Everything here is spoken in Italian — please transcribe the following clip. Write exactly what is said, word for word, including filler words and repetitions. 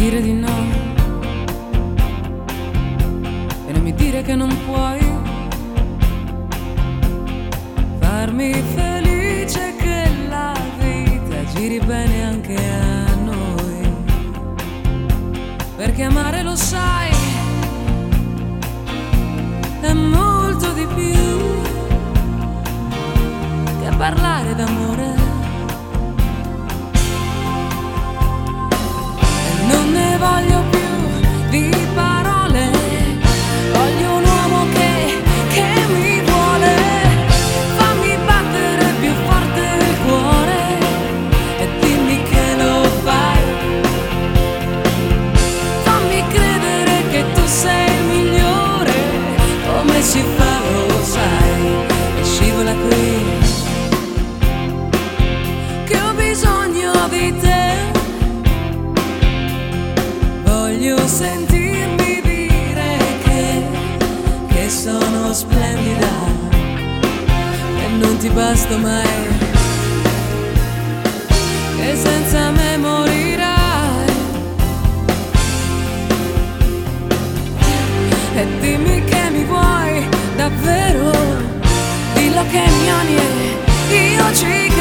dire di no e non mi dire che non puoi farmi felice, che la vita giri bene anche a noi, perché amare, lo sai, è molto di più che parlare d'amore. Non ne voglio più di parole, voglio un uomo che, che mi vuole. Fammi battere più forte il cuore e dimmi che lo fai. Fammi credere che tu sei il migliore, come si fa lo sai, e scivola qui, che ho bisogno di te. Voglio sentirmi dire che, che sono splendida e non ti basta mai, che senza me morirai. E dimmi che mi vuoi davvero, dillo che mi ami e io ci